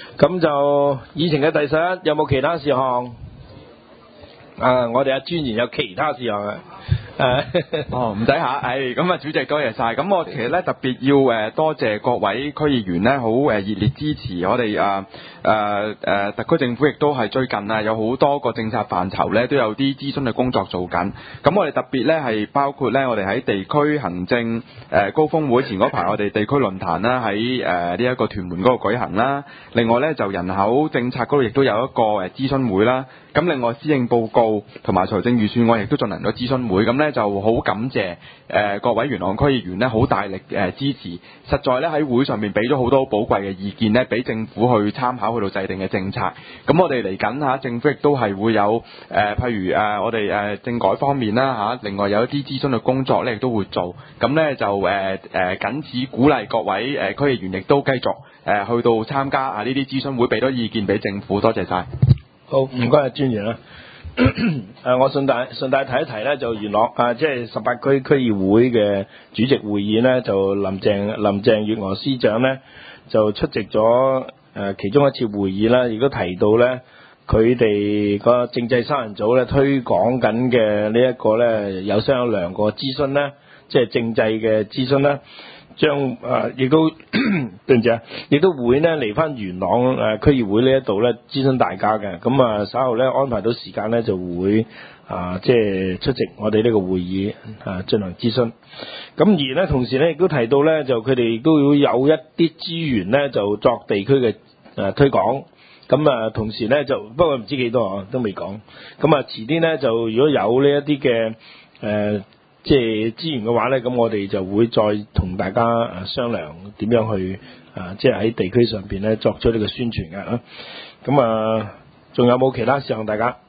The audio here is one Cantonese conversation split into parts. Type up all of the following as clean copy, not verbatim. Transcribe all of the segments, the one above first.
咁就議程嘅第11有冇其他事項？我哋專員有其他事項啊。 唔使嚇，咁啊，主席多謝晒。咁我其實咧特別要多謝各位區議員咧，好熱烈支持我哋特區政府，亦都係最近啊有好多個政策範疇咧都有啲諮詢嘅工作做緊。咁我哋特別咧係包括咧我哋喺地區行政高峰會前嗰排，我哋地區論壇啦喺呢一個屯門嗰度舉行啦。另外咧就人口政策嗰度亦都有一個諮詢會啦。咁另外施政報告同埋財政預算案亦都進行咗諮詢會，咁咧就好感謝各位元朗區議員咧好大力支持，實在咧喺會上面俾咗好多寶貴嘅意見咧，俾政府去參考去到制定嘅政策。咁我哋嚟緊政府亦都係會有譬如我哋政改方面啦另外有一啲諮詢嘅工作咧亦都會做。咁咧就僅此鼓勵各位區議員亦都繼續去到參加呢啲諮詢會，俾多意見俾政府。多謝晒。 好，唔該阿專員啦。我順帶提一提咧，就元朗即係18區區議會嘅主席會議咧，就林鄭月娥司長咧就出席咗其中一次會議啦，亦都提到咧佢哋個政制三人組咧推廣緊嘅呢一個咧有商有量個諮詢咧，即係政制嘅諮詢咧。將亦都對唔住啊，亦都會咧嚟翻元朗區議會呢一度咧諮詢大家嘅。咁稍後咧安排到時間咧就會即係出席我哋呢個會議進行諮詢。咁而咧同時咧亦都提到咧就佢哋都要有一啲資源咧就作地區嘅推廣。咁同時咧就不過唔知幾多都未講。咁遲啲咧就如果有呢一啲嘅即係資源嘅話咧，咁我哋就會再同大家商量點樣去即係喺地區上邊咧作出呢個宣傳嘅。咁仲有冇其他事項大家？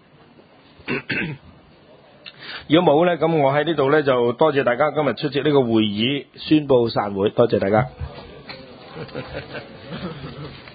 如果冇咧，咁我喺呢度咧就多謝大家今日出席呢個會議，宣布散會，多謝大家。